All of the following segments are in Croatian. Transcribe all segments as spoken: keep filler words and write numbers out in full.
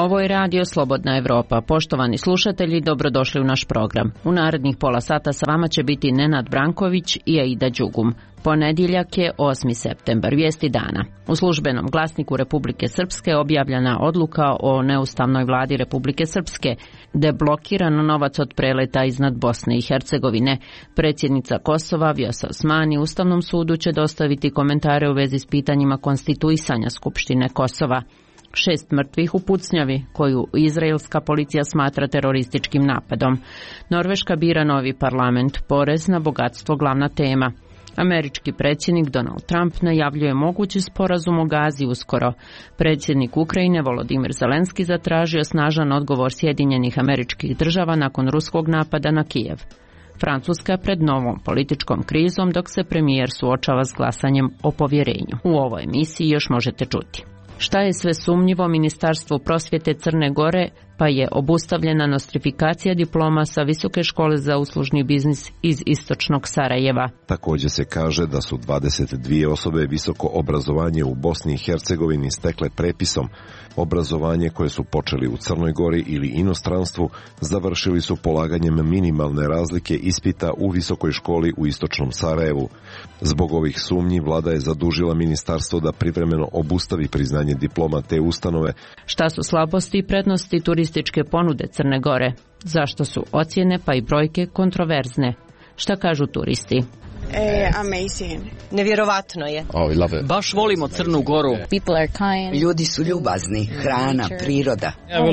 Ovo je Radio Slobodna Evropa. Poštovani slušatelji, dobrodošli u naš program. U narednih pola sata sa vama će biti Nenad Branković i Aida Đugum. Ponedjeljak je osmi septembar, vijesti dana. U službenom glasniku Republike Srpske objavljena odluka o neustavnoj vladi Republike Srpske, deblokiran novac od preleta iznad Bosne i Hercegovine. Predsjednica Kosova Vjosa Osmani Ustavnom sudu će dostaviti komentare u vezi s pitanjima konstituisanja Skupštine Kosova. Šest mrtvih u pucnjavi, koju izraelska policija smatra terorističkim napadom. Norveška bira novi parlament, porez na bogatstvo glavna tema. Američki predsjednik Donald Trump najavljuje mogući sporazum o Gazi uskoro. Predsjednik Ukrajine Volodimir Zelenski zatražio snažan odgovor Sjedinjenih Američkih Država nakon ruskog napada na Kijev. Francuska pred novom političkom krizom dok se premijer suočava s glasanjem o povjerenju. U ovoj emisiji još možete čuti. Šta je sve sumnjivo Ministarstvu prosvjete Crne Gore, pa je obustavljena nostrifikacija diploma sa Visoke škole za uslužni biznis iz istočnog Sarajeva. Također se kaže da su dvadeset dvije osobe visoko obrazovanje u Bosni i Hercegovini stekle prepisom. Obrazovanje koje su počeli u Crnoj Gori ili inostranstvu završili su polaganjem minimalne razlike ispita u Visokoj školi u istočnom Sarajevu. Zbog ovih sumnji vlada je zadužila ministarstvo da privremeno obustavi priznanje diploma te ustanove. Šta su slabosti i prednosti turističke ponude Crne Gore? Zašto su ocjene pa i brojke kontroverzne? Šta kažu turisti? E, amazing. Nevjerovatno je. Oh, we love it. Baš volimo Crnu Goru. People are kind. Ljudi su ljubazni, hrana, priroda.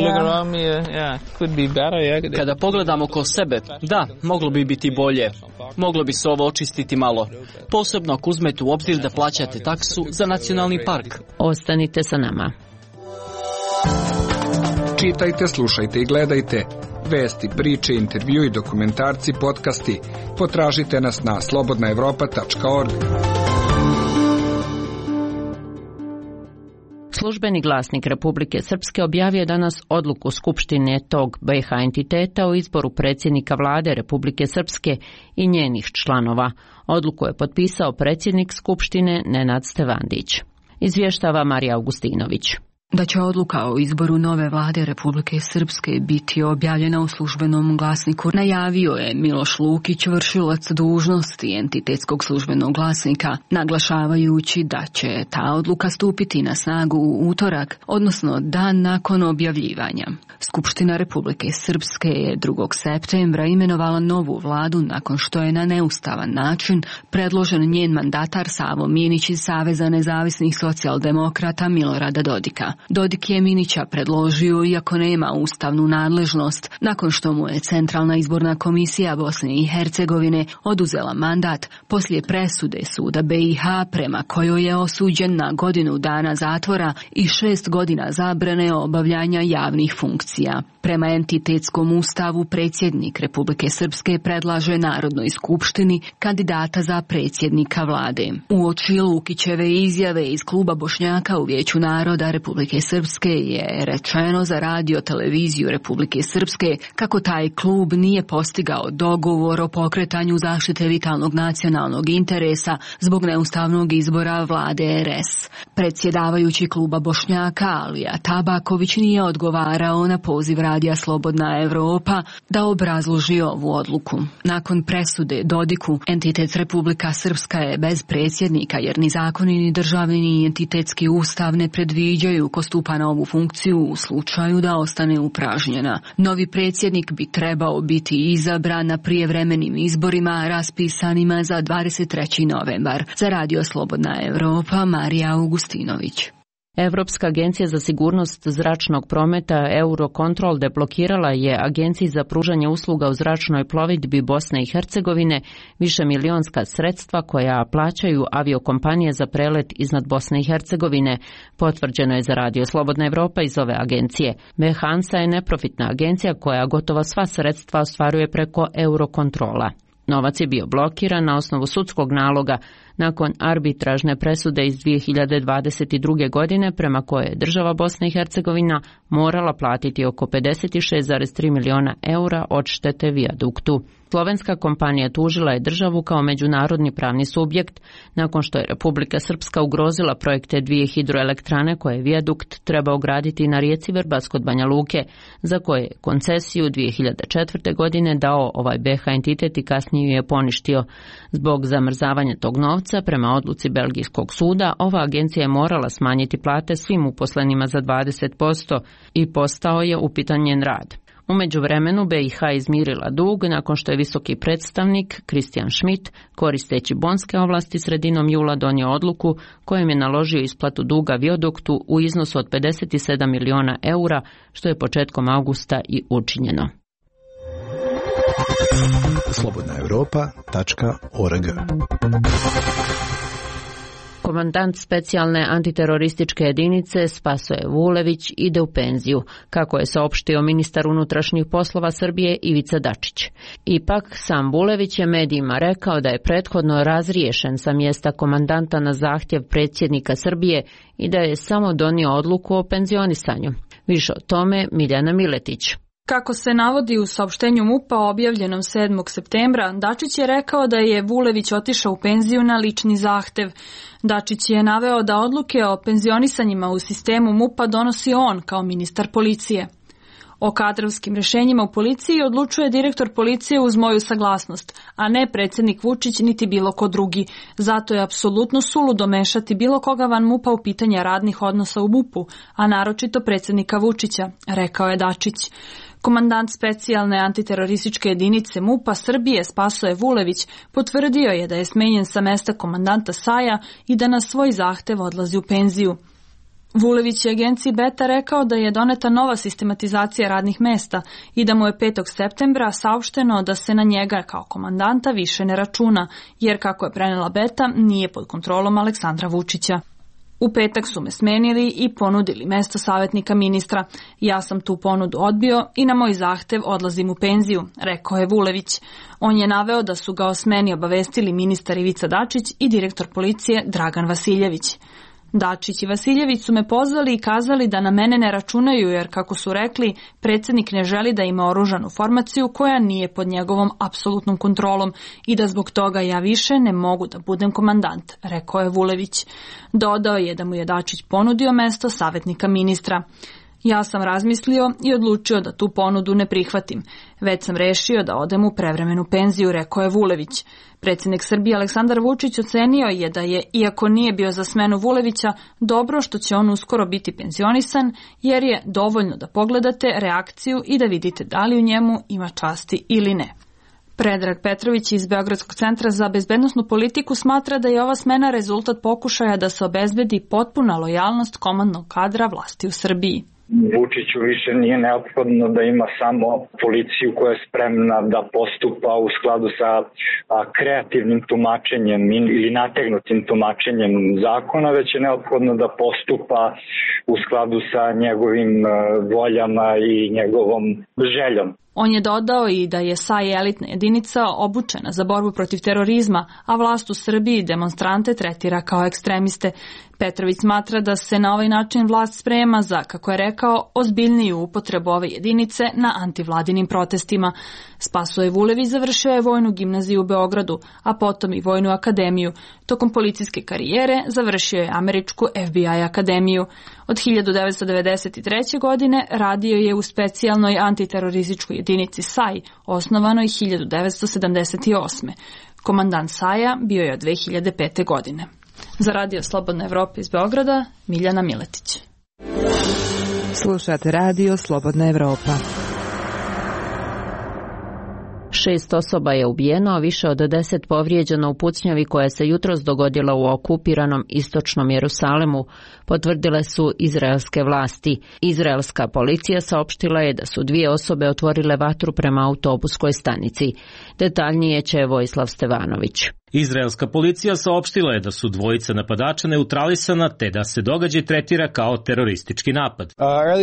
Kada pogledamo oko sebe, da, moglo bi biti bolje. Moglo bi se ovo očistiti malo. Posebno ako uzmete u obzir da plaćate taksu za nacionalni park. Ostanite sa nama. Čitajte, slušajte i gledajte. Vesti, priče, intervjui, dokumentarci, podcasti. Potražite nas na slobodna evropa tačka org. Službeni glasnik Republike Srpske objavio danas odluku Skupštine tog B iH entiteta o izboru predsjednika vlade Republike Srpske i njenih članova. Odluku je potpisao predsjednik Skupštine Nenad Stevandić. Izvještava Marija Augustinović. Da će odluka o izboru nove vlade Republike Srpske biti objavljena u službenom glasniku, najavio je Miloš Lukić, vršilac dužnosti entitetskog službenog glasnika, naglašavajući da će ta odluka stupiti na snagu u utorak, odnosno dan nakon objavljivanja. Skupština Republike Srpske je drugog septembra imenovala novu vladu nakon što je na neustavan način predložen njen mandatar Savo Minić iz Saveza nezavisnih socijaldemokrata Milorada Dodika. Dodik je Minića predložio iako nema ustavnu nadležnost, nakon što mu je Centralna izborna komisija Bosne i Hercegovine oduzela mandat poslije presude suda B iH prema kojoj je osuđen na godinu dana zatvora i šest godina zabrane obavljanja javnih funkcija. Prema entitetskom ustavu predsjednik Republike Srpske predlaže Narodnoj skupštini kandidata za predsjednika vlade. Uoči Lukićeve izjave iz kluba Bošnjaka u Vijeću naroda Republike Srpske je rečeno za radio televiziju Republike Srpske kako taj klub nije postigao dogovor o pokretanju zaštite vitalnog nacionalnog interesa zbog neustavnog izbora vlade R S. Predsjedavajući kluba Bošnjaka Alija Tabaković nije odgovarao na poziv radija Slobodna Evropa da obrazloži ovu odluku. Nakon presude Dodiku, entitet Republika Srpska je bez predsjednika jer ni zakoni ni državni ni entitetski ustav ne predviđaju ko stupa na ovu funkciju u slučaju da ostane upražnjena. Novi predsjednik bi trebao biti izabran na prijevremenim izborima raspisanima za dvadeset treći novembar. Za radio Slobodna Evropa, Marija Augustinović. Europska agencija za sigurnost zračnog prometa Eurocontrol deblokirala je Agenciji za pružanje usluga u zračnoj plovidbi Bosne i Hercegovine višemilionska sredstva koja plaćaju aviokompanije za prelet iznad Bosne i Hercegovine, potvrđeno je za radio Slobodna Evropa iz ove agencije. Mehansa je neprofitna agencija koja gotovo sva sredstva ostvaruje preko Eurocontrola. Novac je bio blokiran na osnovu sudskog naloga nakon arbitražne presude iz dvije hiljade dvadeset druge. godine prema koje je država Bosna i Hercegovina morala platiti oko pedeset šest zarez tri miliona eura odštete vijaduktu. Slovenska kompanija tužila je državu kao međunarodni pravni subjekt nakon što je Republika Srpska ugrozila projekte dvije hidroelektrane koje je vijadukt trebao graditi na rijeci Vrbas kod Banja Luke, za koje je koncesiju dvije hiljade četvrte. godine dao ovaj be ha entitet i kasnije ju je poništio. Zbog zamrzavanja tog novca, prema odluci belgijskog suda, ova agencija je morala smanjiti plate svim uposlenima za dvadeset posto i postao je upitan njen rad. U međuvremenu be i ha izmirila dug nakon što je visoki predstavnik Christian Schmidt, koristeći bonske ovlasti, sredinom jula donio odluku kojom je naložio isplatu duga viaduktu u iznosu od pedeset sedam miliona eura, što je početkom avgusta i učinjeno. slobodna europa tačka org. Komandant specijalne antiterorističke jedinice Spasoje Vulević ide u penziju, kako je saopštio ministar unutrašnjih poslova Srbije Ivica Dačić. Ipak, sam Vulević je medijima rekao da je prethodno razriješen sa mjesta komandanta na zahtjev predsjednika Srbije i da je samo donio odluku o penzionisanju. Više o tome Miljana Miletić. Kako se navodi u saopštenju MUP-a objavljenom sedmog septembra, Dačić je rekao da je Vulević otišao u penziju na lični zahtev. Dačić je naveo da odluke o penzionisanjima u sistemu MUP-a donosi on kao ministar policije. O kadrovskim rješenjima u policiji odlučuje direktor policije uz moju saglasnost, a ne predsjednik Vučić niti bilo ko drugi. Zato je apsolutno suludo mešati bilo koga van MUP-a u pitanja radnih odnosa u MUP-u, a naročito predsjednika Vučića, rekao je Dačić. Komandant specijalne antiterorističke jedinice MUP-a Srbije Spasoje Vulević potvrdio je da je smenjen sa mesta komandanta Saja i da na svoj zahtev odlazi u penziju. Vulević je agenciji Beta rekao da je doneta nova sistematizacija radnih mesta i da mu je petog septembra saopšteno da se na njega kao komandanta više ne računa, jer kako je prenela Beta nije pod kontrolom Aleksandra Vučića. U petak su me smenili i ponudili mesto savjetnika ministra. Ja sam tu ponudu odbio i na moj zahtev odlazim u penziju, rekao je Vulević. On je naveo da su ga o smeni obavestili ministar Ivica Dačić i direktor policije Dragan Vasiljević. Dačić i Vasiljević su me pozvali i kazali da na mene ne računaju jer, kako su rekli, predsjednik ne želi da ima oružanu formaciju koja nije pod njegovom apsolutnom kontrolom i da zbog toga ja više ne mogu da budem komandant, rekao je Vulević. Dodao je da mu je Dačić ponudio mesto savjetnika ministra. Ja sam razmislio i odlučio da tu ponudu ne prihvatim. Već sam rešio da odem u prevremenu penziju, rekao je Vulević. Predsjednik Srbije Aleksandar Vučić ocenio je da je, iako nije bio za smenu Vulevića, dobro što će on uskoro biti penzionisan, jer je dovoljno da pogledate reakciju i da vidite da li u njemu ima časti ili ne. Predrag Petrović iz Beogradskog centra za bezbednosnu politiku smatra da je ova smena rezultat pokušaja da se obezbedi potpuna lojalnost komandnog kadra vlasti u Srbiji. Vučiću više nije neophodno da ima samo policiju koja je spremna da postupa u skladu sa kreativnim tumačenjem ili nategnutim tumačenjem zakona, već je neophodno da postupa u skladu sa njegovim voljama i njegovom željom. On je dodao i da je S A I elitna jedinica obučena za borbu protiv terorizma, a vlast u Srbiji demonstrante tretira kao ekstremiste. Petrović smatra da se na ovaj način vlast sprema za, kako je rekao, ozbiljniju upotrebu ove jedinice na antivladinim protestima. Spasoje Vulević završio je vojnu gimnaziju u Beogradu, a potom i vojnu akademiju. Tokom policijske karijere završio je američku F B I akademiju. Od hiljadu devetsto devedeset treće. godine radio je u specijalnoj antiterorističkoj jedinici S A I, osnovanoj hiljadu devetsto sedamdeset osme. Komandant S A I-a bio je od dve hiljade pete. godine. Za Radio Slobodna Evropa iz Beograda, Miljana Miletić. Slušate Radio Slobodna Evropa. Šest osoba je ubijeno, a više od deset povrijeđeno u pucnjavi koja se jutros dogodila u okupiranom istočnom Jerusalemu, potvrdile su izraelske vlasti. Izraelska policija saopštila je da su dvije osobe otvorile vatru prema autobuskoj stanici. Detaljnije će Vojislav Stevanović. Izraelska policija saopštila je da su dvojica napadača neutralisana te da se događaj tretira kao teroristički napad.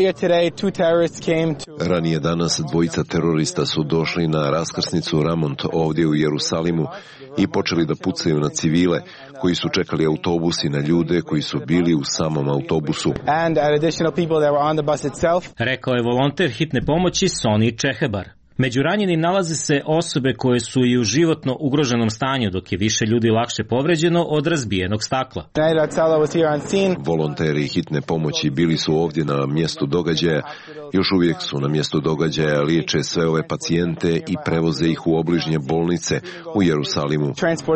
Ranije danas dvojica terorista su došli na raskrsnicu Ramont ovdje u Jerusalimu i počeli da pucaju na civile koji su čekali autobus i na ljude koji su bili u samom autobusu. Rekao je volonter hitne pomoći Sonny Čehebar. Među ranjenim nalaze se osobe koje su i u životno ugroženom stanju, dok je više ljudi lakše povređeno od razbijenog stakla. Volonteri hitne pomoći bili su ovdje na mjestu događaja, još uvijek su na mjestu događaja, liječe sve ove pacijente i prevoze ih u obližnje bolnice u Jerusalimu.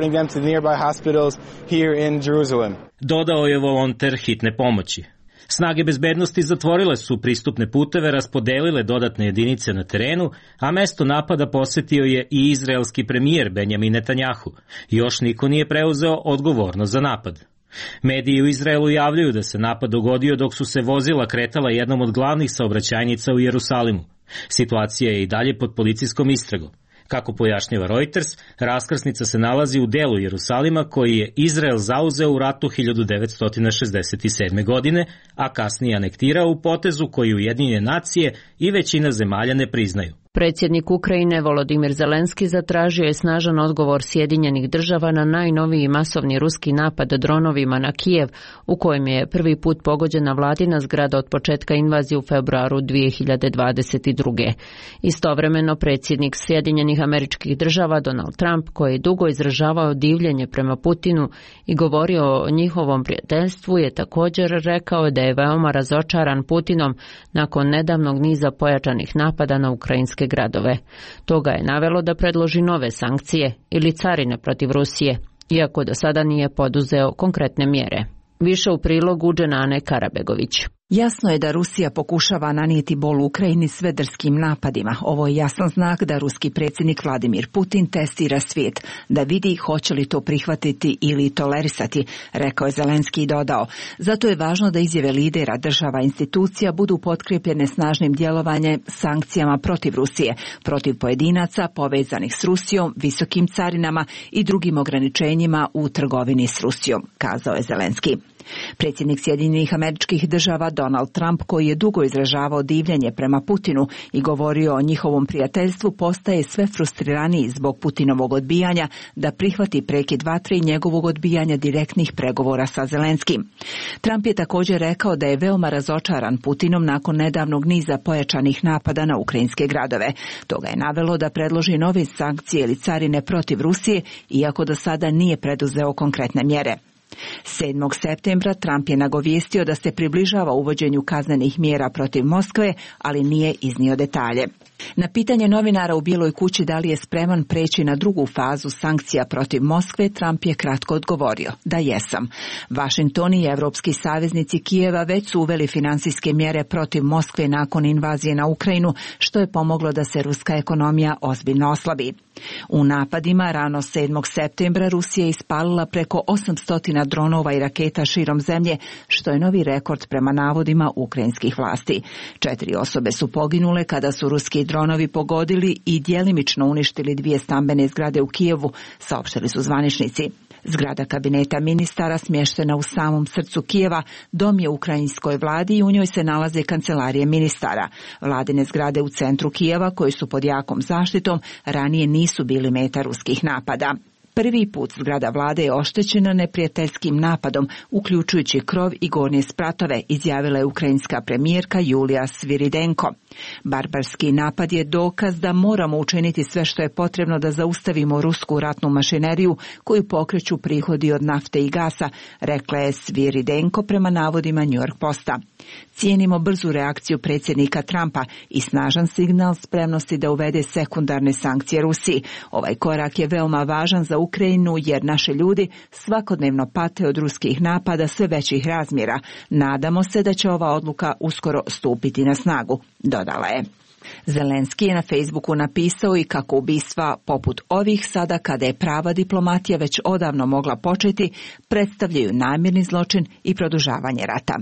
Dodao je volonter hitne pomoći. Snage bezbednosti zatvorile su pristupne puteve, raspodelile dodatne jedinice na terenu, a mesto napada posjetio je i izraelski premijer Benjamin Netanjahu. Još niko nije preuzeo odgovornost za napad. Mediji u Izraelu javljaju da se napad dogodio dok su se vozila kretala jednom od glavnih saobraćajnica u Jerusalimu. Situacija je i dalje pod policijskom istragom. Kako pojašnjava Reuters, raskrsnica se nalazi u delu Jerusalima koji je Izrael zauzeo u ratu hiljadu devetsto šezdeset sedme. godine, a kasnije anektirao u potezu koji Ujedinjene nacije i većina zemalja ne priznaju. Predsjednik Ukrajine Volodimir Zelenski zatražio je snažan odgovor Sjedinjenih država na najnoviji masovni ruski napad dronovima na Kijev, u kojem je prvi put pogođena vladina zgrada od početka invazije u februaru dvije hiljade dvadeset druge. Istovremeno predsjednik Sjedinjenih Američkih Država Donald Trump, koji je dugo izražavao divljenje prema Putinu i govorio o njihovom prijateljstvu, je također rekao da je veoma razočaran Putinom nakon nedavnog niza pojačanih napada na ukrajinske gradove. To ga je navelo da predloži nove sankcije ili carine protiv Rusije, iako do sada nije poduzeo konkretne mjere. Više u prilogu Dženane Karabegović. Jasno je da Rusija pokušava nanijeti bol Ukrajini sve drskim napadima. Ovo je jasan znak da ruski predsjednik Vladimir Putin testira svijet, da vidi hoće li to prihvatiti ili tolerisati, rekao je Zelenski i dodao. Zato je važno da izjave lidera država i institucija budu potkrepljene snažnim djelovanjem sankcijama protiv Rusije, protiv pojedinaca povezanih s Rusijom, visokim carinama i drugim ograničenjima u trgovini s Rusijom, kazao je Zelenski. Predsjednik Sjedinjenih Američkih Država Donald Trump, koji je dugo izražavao divljenje prema Putinu i govorio o njihovom prijateljstvu, postaje sve frustriraniji zbog Putinovog odbijanja da prihvati prekid vatre i njegovog odbijanja direktnih pregovora sa Zelenskim. Trump je također rekao da je veoma razočaran Putinom nakon nedavnog niza pojačanih napada na ukrajinske gradove. To ga je navelo da predloži nove sankcije ili carine protiv Rusije, iako do sada nije preduzeo konkretne mjere. sedmog septembra Trump je nagovijestio da se približava uvođenju kaznenih mjera protiv Moskve, ali nije iznio detalje. Na pitanje novinara u Bijeloj kući da li je spreman preći na drugu fazu sankcija protiv Moskve, Trump je kratko odgovorio da jesam. Washington i evropski saveznici Kijeva već su uveli financijske mjere protiv Moskve nakon invazije na Ukrajinu, što je pomoglo da se ruska ekonomija ozbiljno oslabi. U napadima rano sedmog septembra Rusija je ispalila preko osamsto dronova i raketa širom zemlje, što je novi rekord prema navodima ukrajinskih vlasti. Četiri osobe su poginule kada su ruski dronovi pogodili i djelimično uništili dvije stambene zgrade u Kijevu, saopštili su zvaničnici. Zgrada kabineta ministara smještena u samom srcu Kijeva dom je ukrajinskoj vladi i u njoj se nalaze kancelarije ministara. Vladine zgrade u centru Kijeva, koji su pod jakom zaštitom, ranije nisu bili meta ruskih napada. Prvi put zgrada vlade je oštećena neprijateljskim napadom, uključujući krov i gornje spratove, izjavila je ukrajinska premijerka Julija Sviridenko. Barbarski napad je dokaz da moramo učiniti sve što je potrebno da zaustavimo rusku ratnu mašineriju koju pokreću prihodi od nafte i gasa, rekla je Sviridenko prema navodima New York Posta. Cijenimo brzu reakciju predsjednika Trumpa i snažan signal spremnosti da uvede sekundarne sankcije Rusiji. Ovaj korak je veoma važan za Ukrajinu jer naši ljudi svakodnevno pate od ruskih napada sve većih razmjera. Nadamo se da će ova odluka uskoro stupiti na snagu, dodala je. Zelenski je na Facebooku napisao i kako ubistva poput ovih sada, kada je prava diplomatija već odavno mogla početi, predstavljaju namjerni zločin i produžavanje rata.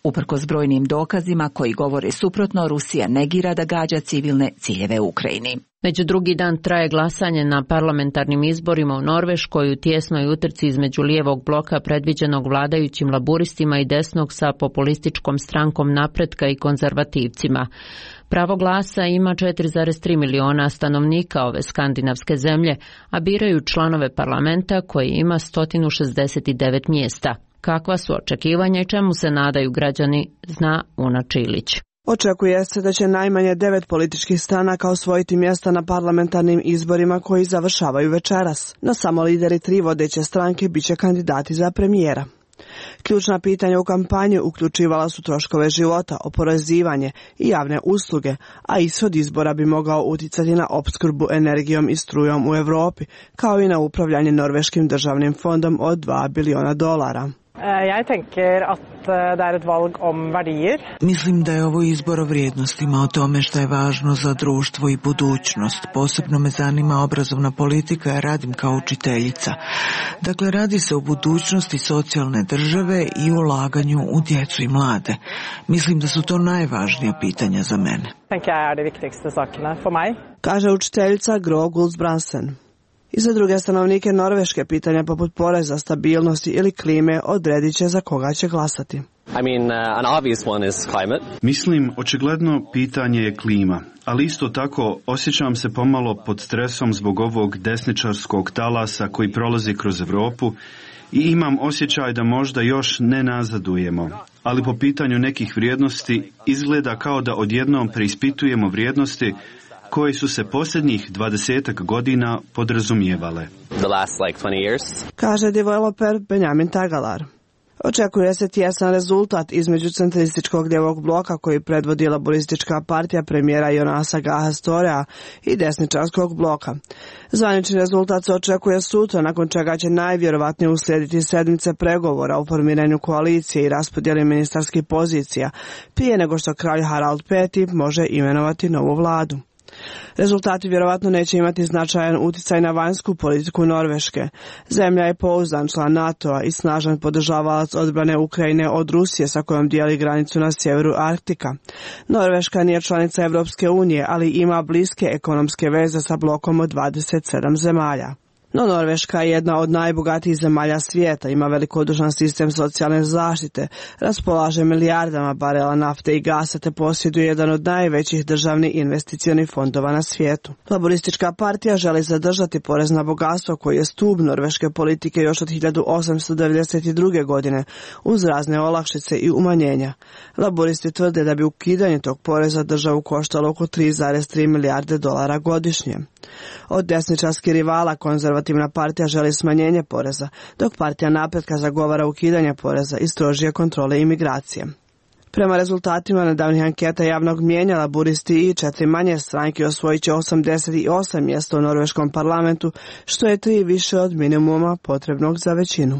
Uprkos brojnim dokazima koji govore suprotno, Rusija negira da gađa civilne ciljeve u Ukrajini. Već drugi dan traje glasanje na parlamentarnim izborima u Norveškoj u tjesnoj utrci između lijevog bloka predviđenog vladajućim laburistima i desnog sa populističkom strankom Napretka i konzervativcima. Pravo glasa ima četiri zarez tri miliona stanovnika ove skandinavske zemlje, a biraju članove parlamenta koji ima sto šezdeset devet mjesta. Kakva su očekivanja i čemu se nadaju građani, zna Una Čilić. Očekuje se da će najmanje devet političkih stranaka osvojiti mjesta na parlamentarnim izborima koji završavaju večeras, no samo lideri tri vodeće stranke bit će kandidati za premijera. Ključna pitanja u kampanji uključivala su troškove života, oporezivanje i javne usluge, a ishod izbora bi mogao utjecati na opskrbu energijom i strujom u Europi, kao i na upravljanje Norveškim državnim fondom od dva biliona dolara. Jeg tenker at det er et valg om verdier. Mislim da je ovo izbor o vrijednostima, o tome što je važno za društvo i budućnost. Posebno me zanima obrazovna politika, ja radim kao učiteljica. Dakle, radi se o budućnosti socijalne države i ulaganju u djecu i mlade. Mislim da su to najvažnija pitanja za mene. Tenker jeg er de viktigste sakene for meg. Kaže učiteljica Gro Gulsbransen. I za druge stanovnike Norveške pitanja poput poreza, stabilnosti ili klime odredit će za koga će glasati. I mean, uh, an obvious one is climate. Mislim, očigledno pitanje je klima, ali isto tako osjećam se pomalo pod stresom zbog ovog desničarskog talasa koji prolazi kroz Europu i imam osjećaj da možda još ne nazadujemo. Ali po pitanju nekih vrijednosti izgleda kao da odjednom preispitujemo vrijednosti koje su se posljednjih dvadesetak godina podrazumijevale. The last like twenty years. Kaže developer Benjamin Tagalar. Očekuje se tjesan rezultat između centrističkog lijevog bloka koji predvodi laboristička partija premijera Jonasa Gaha Storea i desničarskog bloka. Zvanični rezultat se očekuje sutra, nakon čega će najvjerovatnije uslijediti sedmice pregovora o formiranju koalicije i raspodjeli ministarskih pozicija, prije nego što kralj Harald peti može imenovati novu vladu. Rezultati vjerovatno neće imati značajan utjecaj na vanjsku politiku Norveške. Zemlja je pouzdan član NATO-a i snažan podržavalac odbrane Ukrajine od Rusije sa kojom dijeli granicu na sjeveru Arktika. Norveška nije članica Europske unije, ali ima bliske ekonomske veze sa blokom od dvadeset sedam zemalja. No Norveška je jedna od najbogatijih zemalja svijeta, ima velikodušan sistem socijalne zaštite, raspolaže milijardama barela nafte i gasa te posjeduje jedan od najvećih državnih investicionih fondova na svijetu. Laboristička partija želi zadržati porez na bogatstvo koji je stup norveške politike još od hiljadu osamsto devedeset druge. godine uz razne olakšice i umanjenja. Laboristi tvrde da bi ukidanje tog poreza državu koštalo oko tri zarez tri milijarde dolara godišnje. Od desničarskih rivala konzervativna partija želi smanjenje poreza, dok partija Napretka zagovara ukidanje poreza i strožije kontrole imigracije. Prema rezultatima nedavnih anketa javnog mnijenja, laburisti i četiri manje stranke osvojit će osamdeset osam mjesta u norveškom parlamentu, što je tri više od minimuma potrebnog za većinu.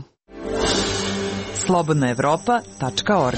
slobodna evropa tačka org.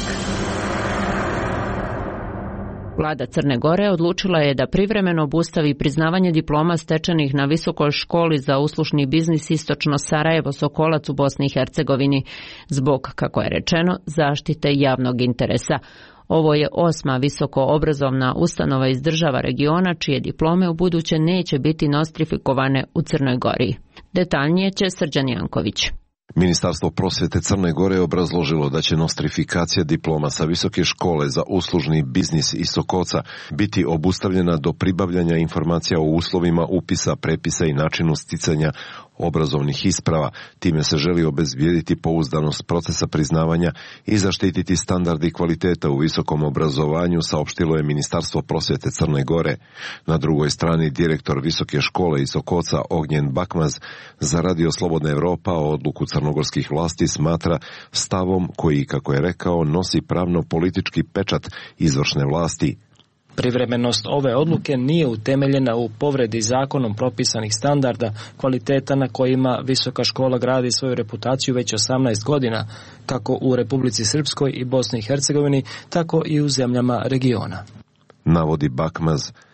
Vlada Crne Gore odlučila je da privremeno obustavi priznavanje diploma stečenih na Visokoj školi za uslužni biznis Istočno Sarajevo Sokolac u Bosni i Hercegovini zbog, kako je rečeno, zaštite javnog interesa. Ovo je osma visoko obrazovna ustanova iz država regiona čije diplome u buduće neće biti nostrifikovane u Crnoj Gori. Detaljnije će Srđan Janković. Ministarstvo prosvjete Crne Gore obrazložilo da će nostrifikacija diploma sa Visoke škole za uslužni biznis iz Sokoca biti obustavljena do pribavljanja informacija o uslovima upisa, prepisa i načinu sticanja obrazovnih isprava. Time se želi obezbijediti pouzdanost procesa priznavanja i zaštititi standardi kvaliteta u visokom obrazovanju, saopštilo je Ministarstvo prosvjete Crne Gore. Na drugoj strani direktor Visoke škole iz Sokoca Ognjen Bakmaz za Radio Slobodna Evropa odluku crnogorskih vlasti smatra stavom koji, kako je rekao, nosi pravno-politički pečat izvršne vlasti. Privremenost ove odluke nije utemeljena u povredi zakonom propisanih standarda kvaliteta na kojima Visoka škola gradi svoju reputaciju već osamnaest godina, kako u Republici Srpskoj i Bosni i Hercegovini, tako i u zemljama regiona. Navodi Bakmaz.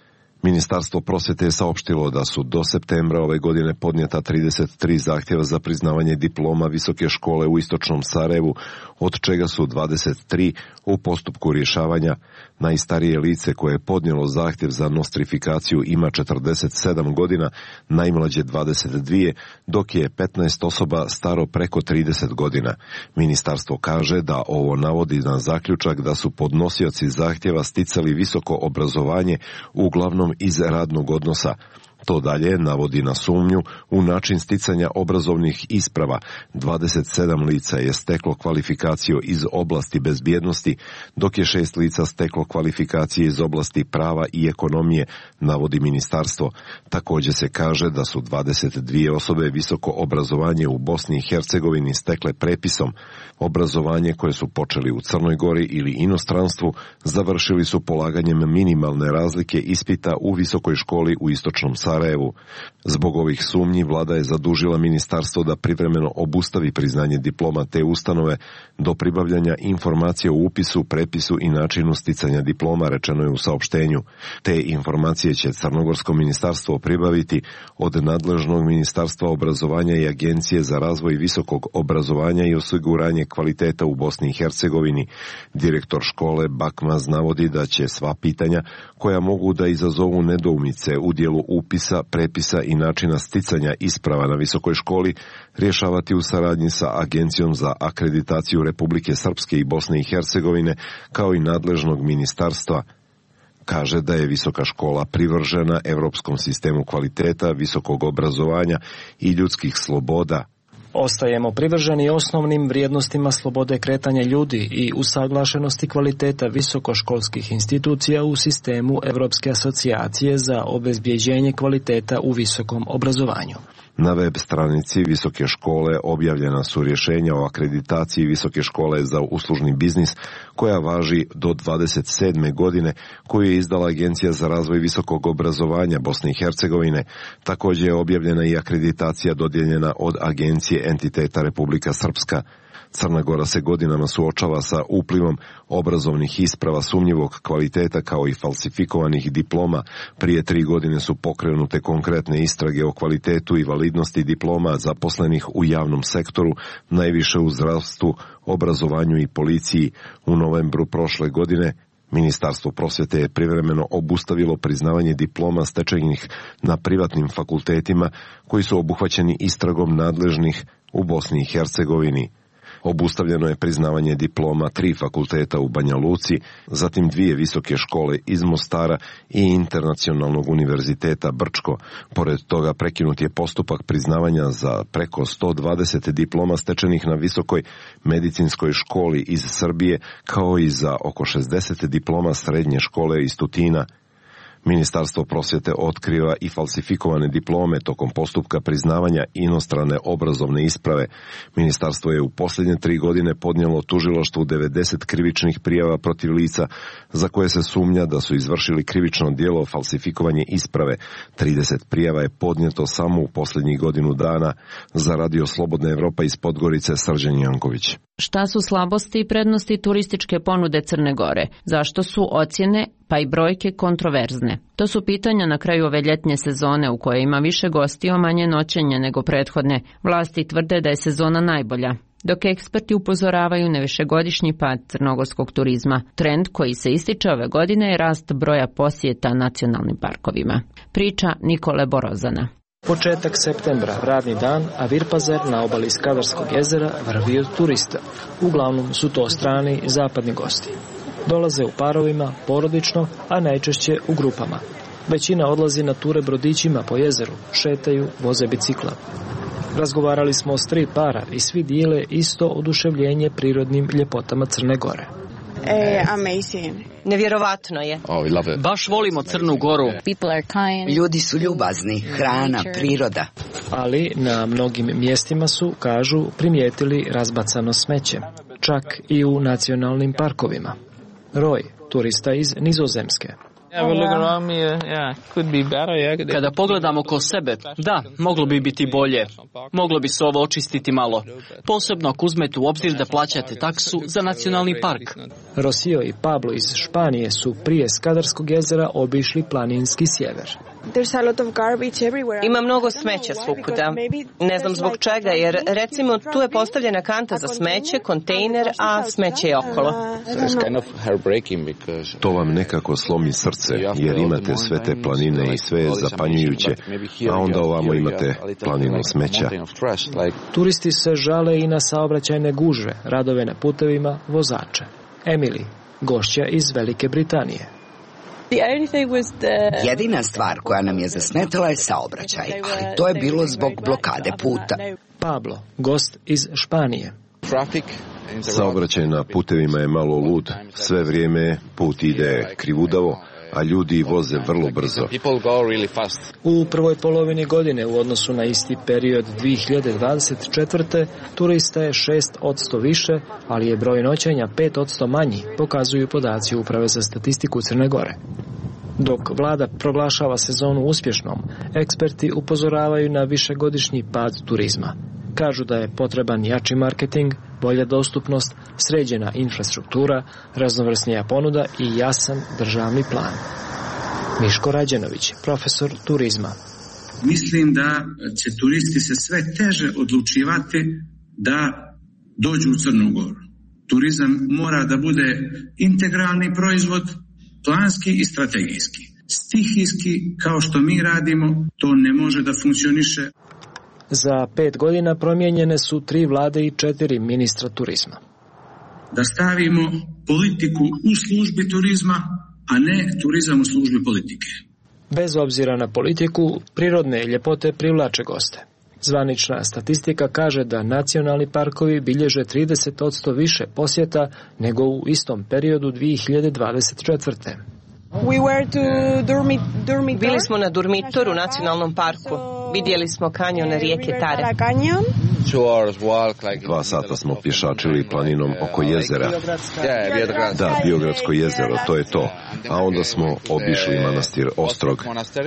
Ministarstvo prosvete je saopštilo da su do septembra ove godine podnijeta trideset tri zahtjeva za priznavanje diploma visoke škole u istočnom Sarajevu, od čega su dvadeset tri u postupku rješavanja. Najstarije lice koje je podnijelo zahtjev za nostrifikaciju ima četrdeset sedam godina, najmlađe dvadeset dva, dok je petnaest osoba staro preko trideset godina. Ministarstvo kaže da ovo navodi na zaključak da su podnosioci zahtjeva sticali visoko obrazovanje, uglavnom iz radnog odnosa. To dalje navodi na sumnju u način sticanja obrazovnih isprava. dvadeset sedam lica je steklo kvalifikaciju iz oblasti bezbjednosti, dok je šest lica steklo kvalifikacije iz oblasti prava i ekonomije, navodi ministarstvo. Također se kaže da su dvadeset dvije osobe visoko obrazovanje u Bosni i Hercegovini stekle prepisom. Obrazovanje koje su počeli u Crnoj Gori ili inostranstvu završili su polaganjem minimalne razlike ispita u visokoj školi u istočnom Sarajevu. Zbog ovih sumnji vlada je zadužila ministarstvo da privremeno obustavi priznanje diploma te ustanove do pribavljanja informacije o upisu, prepisu i načinu sticanja diploma, rečeno je u saopštenju. Te informacije će Crnogorsko ministarstvo pribaviti od nadležnog ministarstva obrazovanja i Agencije za razvoj visokog obrazovanja i osiguranje kvaliteta u Bosni i Hercegovini. Direktor škole Bakmaz navodi da će sva pitanja koja mogu da izazovu nedoumice u dijelu upisa, prepisa i načina sticanja isprava na visokoj školi rješavati u saradnji sa Agencijom za akreditaciju Republike Srpske i Bosne i Hercegovine, kao i nadležnog ministarstva. Kaže da je visoka škola privržena europskom sistemu kvaliteta, visokog obrazovanja i ljudskih sloboda. Ostajemo privrženi osnovnim vrijednostima slobode kretanja ljudi i usaglašenosti kvaliteta visokoškolskih institucija u sistemu Europske asocijacije za obezbjeđenje kvaliteta u visokom obrazovanju. Na web stranici visoke škole objavljena su rješenja o akreditaciji visoke škole za uslužni biznis koja važi do dvadeset sedme godine, koju je izdala Agencija za razvoj visokog obrazovanja Bosne i Hercegovine. Također je objavljena i akreditacija dodijeljena od Agencije entiteta Republika Srpska. Crna Gora se godinama suočava sa uplivom obrazovnih isprava sumnjivog kvaliteta kao i falsifikovanih diploma. Prije tri godine su pokrenute konkretne istrage o kvalitetu i validnosti diploma zaposlenih u javnom sektoru, najviše u zdravstvu, obrazovanju i policiji. U novembru prošle godine Ministarstvo prosvete je privremeno obustavilo priznavanje diploma stečenih na privatnim fakultetima koji su obuhvaćeni istragom nadležnih u Bosni i Hercegovini. Obustavljeno je priznavanje diploma tri fakulteta u Banja Luci, zatim dvije visoke škole iz Mostara i Internacionalnog univerziteta Brčko. Pored toga prekinut je postupak priznavanja za preko sto dvadeset diploma stečenih na visokoj medicinskoj školi iz Srbije, kao i za oko šezdeset diploma srednje škole iz Tutina. Ministarstvo prosvjete otkriva i falsifikovane diplome tokom postupka priznavanja inostrane obrazovne isprave. Ministarstvo je u posljednje tri godine podnijelo tužilaštvu devedeset krivičnih prijava protiv lica za koje se sumnja da su izvršili krivično djelo falsifikovanje isprave. trideset prijava je podnijeto samo u posljednjih godinu dana. Za Radio Slobodna Evropa iz Podgorice, Srđan Janković. Šta su slabosti i prednosti turističke ponude Crne Gore? Zašto su ocjene pa i brojke kontroverzne? To su pitanja na kraju ove ljetnje sezone u kojoj ima više gostiju, manje noćenja nego prethodne. Vlasti tvrde da je sezona najbolja, dok eksperti upozoravaju na višegodišnji pad crnogorskog turizma. Trend koji se ističe ove godine je rast broja posjeta nacionalnim parkovima. Priča Nikole Borozana. Početak septembra, radni dan, a Virpazer na obali Skadarskog jezera vrvi od turista. Uglavnom su to strani i zapadni gosti. Dolaze u parovima, porodično, a najčešće u grupama. Većina odlazi na ture brodićima po jezeru, šetaju, voze bicikla. Razgovarali smo s tri para i svi dijele isto oduševljenje prirodnim ljepotama Crne Gore. E, amazing. Nevjerovatno je. Oh, Baš volimo Crnu Goru. Ljudi su ljubazni, hrana, priroda. Ali na mnogim mjestima su, kažu, primijetili razbacano smeće. Čak i u nacionalnim parkovima. Roj, turista iz Nizozemske. Kada pogledam oko sebe, da, moglo bi biti bolje. Moglo bi se ovo očistiti malo. Posebno ako uzmete u obzir da plaćate taksu za nacionalni park. Rosio i Pablo iz Španije su prije Skadarskog jezera obišli planinski sjever. Ima mnogo smeća svukuda. Ne znam zbog čega, jer recimo tu je postavljena kanta za smeće, kontejner, a smeće je okolo. To vam nekako slomi srce, jer imate sve te planine i sve je zapanjujuće, a onda ovamo imate planinu smeća. Turisti se žale i na saobraćajne gužve, radove na putevima, vozače. Emily, gošća iz Velike Britanije. Jedina stvar koja nam je zasmetala je saobraćaj, ali to je bilo zbog blokade puta. Pablo, gost iz Španije. Saobraćaj na putevima je malo lud, sve vrijeme put ide krivudavo, a ljudi voze vrlo brzo. U prvoj polovini godine u odnosu na isti period dvije hiljade dvadeset četvrte. turista je šest posto više, ali je broj noćenja pet posto manji, pokazuju podaci Uprave za statistiku Crne Gore. Dok vlada proglašava sezonu uspješnom, eksperti upozoravaju na višegodišnji pad turizma. Kažu da je potreban jači marketing, bolja dostupnost, sređena infrastruktura, raznovrsnija ponuda i jasan državni plan. Miško Rađenović, profesor turizma. Mislim da će turisti se sve teže odlučivati da dođu u Crnu Goru. Turizam mora da bude integralni proizvod, planski i strategijski. Stihijski, kao što mi radimo, to ne može da funkcioniše. Za pet godina promijenjene su tri vlade i četiri ministra turizma. Da stavimo politiku u službi turizma, a ne turizam u službi politike. Bez obzira na politiku, prirodne ljepote privlače goste. Zvanična statistika kaže da nacionalni parkovi bilježe trideset posto više posjeta nego u istom periodu dvije hiljade dvadeset četvrte. Bili smo na Durmitor u nacionalnom parku. Vidjeli smo kanjon rijeke Tare. Dva sata smo pješačili planinom oko jezera. Da, Biogradsko jezero, to je to. A onda smo obišli manastir Ostrog.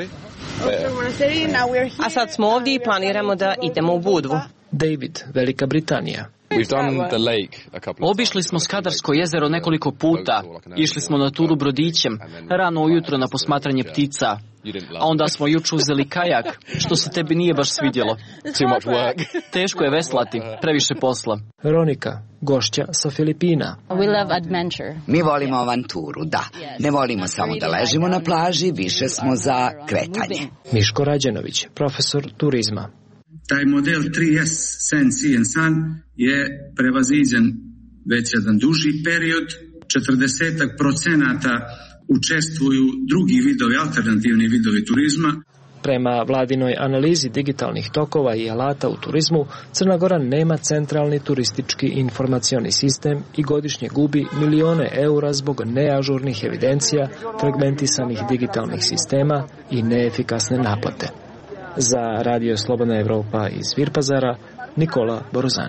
A sad smo ovdje i planiramo da idemo u Budvu. David, Velika Britanija. Obišli smo Skadarsko jezero nekoliko puta. Išli smo na turu brodićem, rano ujutro na posmatranje ptica. A onda smo jučer uzeli kajak, što se tebi nije baš svidjelo. Teško je veslati, previše posla. Veronika, gošća sa Filipina. Mi volimo avanturu, da. Ne volimo samo da ležimo na plaži, više smo za kretanje. Miško Rađenović, profesor turizma. Taj model tri S, Sen, Sea and Sun, je prevaziđen već jedan duži period. četrdeset procenata učestvuju drugi vidovi, alternativni vidovi turizma. Prema vladinoj analizi digitalnih tokova i alata u turizmu, Crna Gora nema centralni turistički informacioni sistem i godišnje gubi milione eura zbog neažurnih evidencija, fragmentisanih digitalnih sistema i neefikasne naplate. Za Radio Slobodna Evropa iz Virpazara, Nikola Borozan.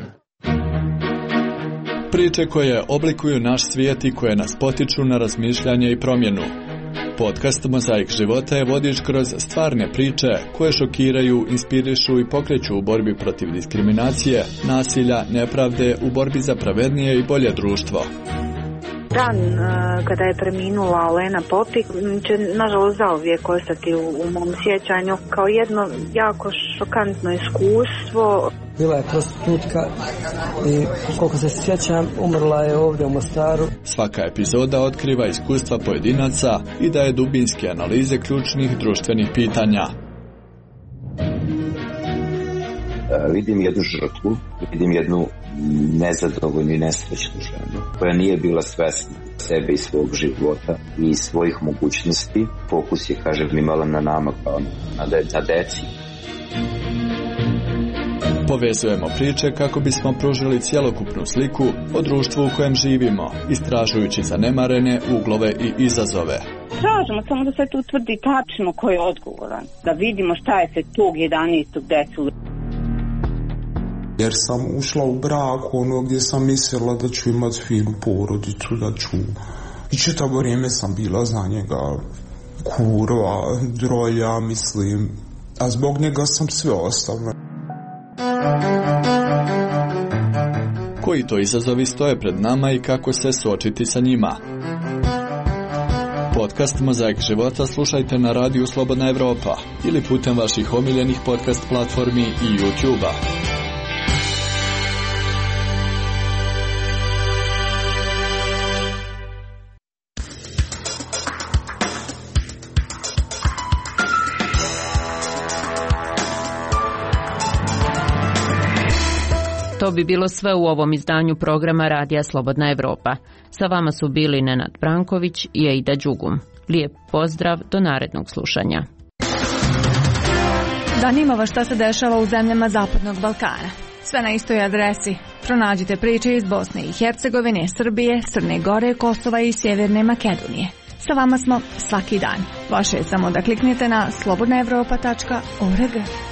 Priče koje oblikuju naš svijet i koje nas potiču na razmišljanje i promjenu. Podcast Mozaik života je vodič kroz stvarne priče koje šokiraju, inspirišu i pokreću u borbi protiv diskriminacije, nasilja, nepravde, u borbi za pravednije i bolje društvo. Dan kada je preminula Olena Popik će nažalost zauvijek ostati u, u mom sjećanju kao jedno jako šokantno iskustvo. Bila je prostitutka i koliko se sjećam umrla je ovdje u Mostaru. Svaka epizoda otkriva iskustva pojedinaca i daje dubinske analize ključnih društvenih pitanja. Vidim jednu žrtvu, vidim jednu nezadovoljnu i nesrećnu ženu koja nije bila svesna sebe i svog života i svojih mogućnosti. Fokus je, kažem, imala na nama kao na, de, na deci. Povezujemo priče kako bismo pružili cjelokupnu sliku o društvu u kojem živimo, istražujući zanemarene uglove i izazove. Tražimo samo da se tu utvrdi tačno ko je odgovoran, da vidimo šta je se tog jedanaestog desilo. Jer sam ušla u brak ono gdje sam mislila da ću imati finu porodicu, da ću... I čitavo vrijeme sam bila za njega kurva, drolja, mislim, a zbog njega sam sve ostavio. Koji to izazovi stoje pred nama i kako se suočiti sa njima? Podcast Mozaik života slušajte na radiju Slobodna Evropa ili putem vaših omiljenih podcast platformi i YouTube-a. To bi bilo sve u ovom izdanju programa Radija Slobodna Evropa. Sa vama su bili Nenad Branković i Aida Đugum. Lijep pozdrav, do narednog slušanja. Zanima vas šta se dešava u zemljama Zapadnog Balkana? Sve na istoj adresi. Pronađite priče iz Bosne i Hercegovine, Srbije, Crne Gore, Kosova i Sjeverne Makedonije. Sa vama smo svaki dan. Vaše je samo da kliknete na slobodna evropa tačka org.